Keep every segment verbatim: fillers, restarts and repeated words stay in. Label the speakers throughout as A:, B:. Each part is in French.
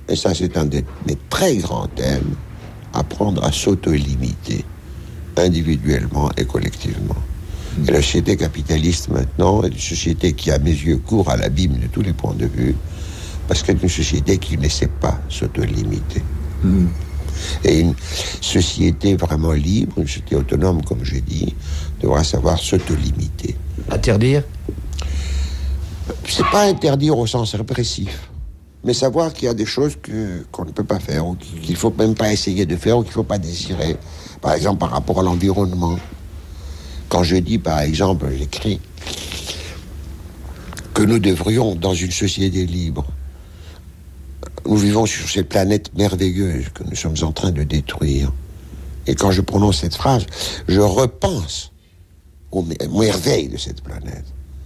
A: et ça c'est un des, des très grands thèmes, apprendre à s'auto-limiter, individuellement et collectivement. Et la société capitaliste maintenant est une société qui, à mes yeux, court à l'abîme de tous les points de vue, parce qu'elle est une société qui ne sait pas s'auto-limiter. Mmh. Et une société vraiment libre, une société autonome, comme je dis, devra savoir s'auto-limiter.
B: Interdire ?
A: C'est pas interdire au sens répressif, mais savoir qu'il y a des choses que, qu'on ne peut pas faire, ou qu'il ne faut même pas essayer de faire, ou qu'il ne faut pas désirer. Par exemple, par rapport à l'environnement. Quand je dis, par exemple, j'écris que nous devrions, dans une société libre, nous vivons sur cette planète merveilleuse que nous sommes en train de détruire. Et quand je prononce cette phrase, je repense aux merveilles de cette planète.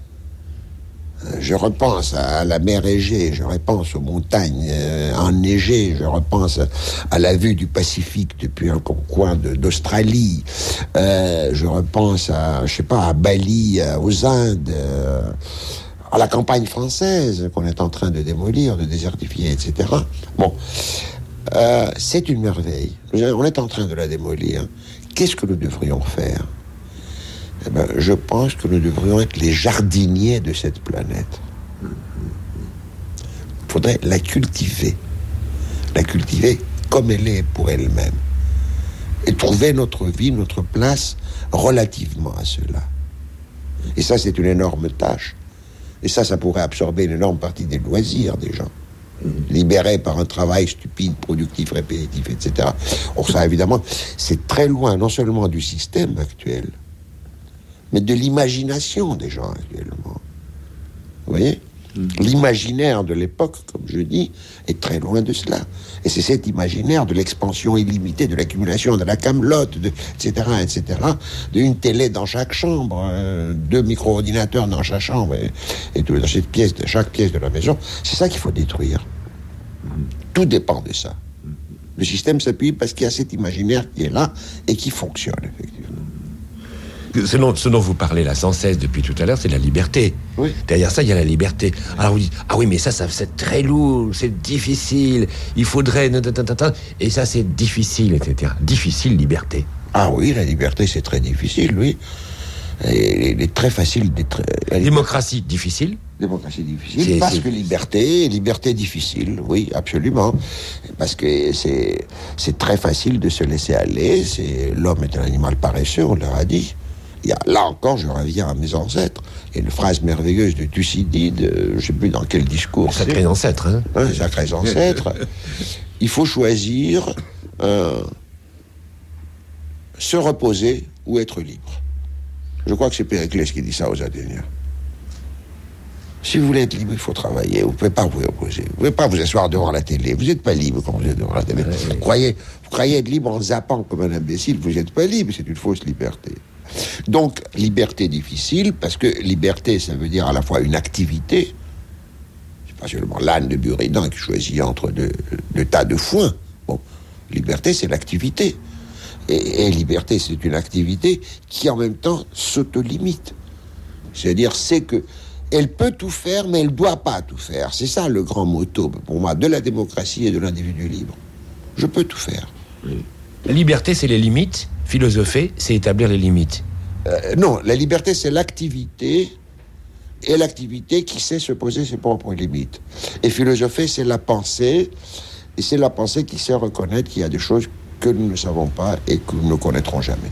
A: Je repense à la mer Égée, je repense aux montagnes euh, enneigées, je repense à la vue du Pacifique depuis un coin de, d'Australie, euh, je repense à, je sais pas, à Bali, euh, aux Indes, euh, à la campagne française qu'on est en train de démolir, de désertifier, et cetera. Bon, euh, c'est une merveille. On est en train de la démolir. Qu'est-ce que nous devrions faire ? Eh ben, je pense que nous devrions être les jardiniers de cette planète. Il faudrait la cultiver. La cultiver comme elle est pour elle-même. Et trouver notre vie, notre place relativement à cela. Et ça, c'est une énorme tâche. Et ça, ça pourrait absorber une énorme partie des loisirs des gens. Libérés par un travail stupide, productif, répétitif, et cetera. Or, ça, évidemment, c'est très loin, non seulement du système actuel, mais de l'imagination des gens actuellement. Vous voyez ? Mmh. L'imaginaire de l'époque, comme je dis, est très loin de cela. Et c'est cet imaginaire de l'expansion illimitée, de l'accumulation, de la camelote, de, et cetera, et cetera, d'une télé dans chaque chambre, euh, deux micro-ordinateurs dans chaque chambre, et, et tout, dans cette pièce, de chaque pièce de la maison. C'est ça qu'il faut détruire. Mmh. Tout dépend de ça. Mmh. Le système s'appuie parce qu'il y a cet imaginaire qui est là et qui fonctionne, effectivement.
B: Ce dont, ce dont vous parlez là sans cesse depuis tout à l'heure, c'est la liberté. Oui. Derrière ça, il y a la liberté. Alors vous dites, ah oui, mais ça, ça c'est très lourd, c'est difficile, il faudrait... Et ça, c'est difficile, et cetera. Difficile, liberté.
A: Ah oui, la liberté, c'est très difficile, oui. Et il est très facile d'être...
B: Démocratie, difficile.
A: Démocratie difficile, c'est, parce c'est... que liberté, liberté difficile, oui, absolument. Parce que c'est, c'est très facile de se laisser aller, c'est... l'homme est un animal paresseux, on leur a dit. Il y a, là encore, je reviens à mes ancêtres. Il y a une phrase merveilleuse de Thucydide, je ne sais plus dans quel discours.
B: Sacrés ancêtres, hein.
A: hein Sacrés ancêtres. Il faut choisir euh, se reposer ou être libre. Je crois que c'est Périclès qui dit ça aux Athéniens. Si vous voulez être libre, il faut travailler. Vous ne pouvez pas vous reposer. Vous ne pouvez pas vous asseoir devant la télé. Vous n'êtes pas libre quand vous êtes devant la télé. Ouais, vous, croyez, vous croyez être libre en zappant comme un imbécile. Vous n'êtes pas libre. C'est une fausse liberté. Donc, liberté difficile, parce que liberté, ça veut dire à la fois une activité. C'est pas seulement l'âne de Buridan qui choisit entre deux, deux tas de foin. Bon, liberté, c'est l'activité. Et, et liberté, c'est une activité qui, en même temps, s'auto-limite. C'est-à-dire, c'est que elle peut tout faire, mais elle ne doit pas tout faire. C'est ça le grand motto, pour moi, de la démocratie et de l'individu libre. Je peux tout faire.
B: La liberté, c'est les limites. Philosopher, c'est établir les limites.
A: Euh, non, la liberté, c'est l'activité, et l'activité qui sait se poser ses propres limites. Et philosopher, c'est la pensée, et c'est la pensée qui sait reconnaître qu'il y a des choses que nous ne savons pas et que nous ne connaîtrons jamais.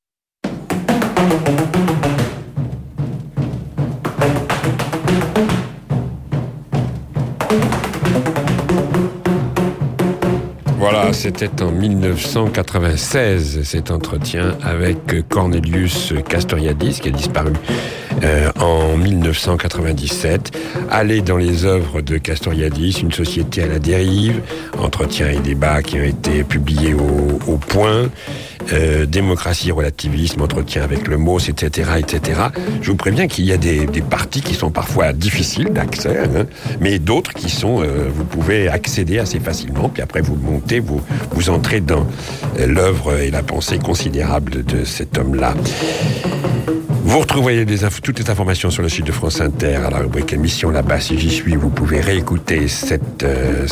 C: Voilà, c'était en dix-neuf cent quatre-vingt-seize, cet entretien avec Cornelius Castoriadis, qui a disparu euh, en dix-neuf cent quatre-vingt-dix-sept. Aller dans les œuvres de Castoriadis, une société à la dérive, entretiens et débats qui ont été publiés au, au Point, euh, démocratie, relativisme, entretien avec le mot, et cetera, et cetera. Je vous préviens qu'il y a des, des parties qui sont parfois difficiles d'accès, hein, mais d'autres qui sont, euh, vous pouvez accéder assez facilement, puis après vous montez, vous, vous entrez dans l'œuvre et la pensée considérable de cet homme-là. Vous retrouvez les inf- toutes les informations sur le site de France Inter à la rubrique émission là-bas. Si j'y suis, vous pouvez réécouter cette, euh,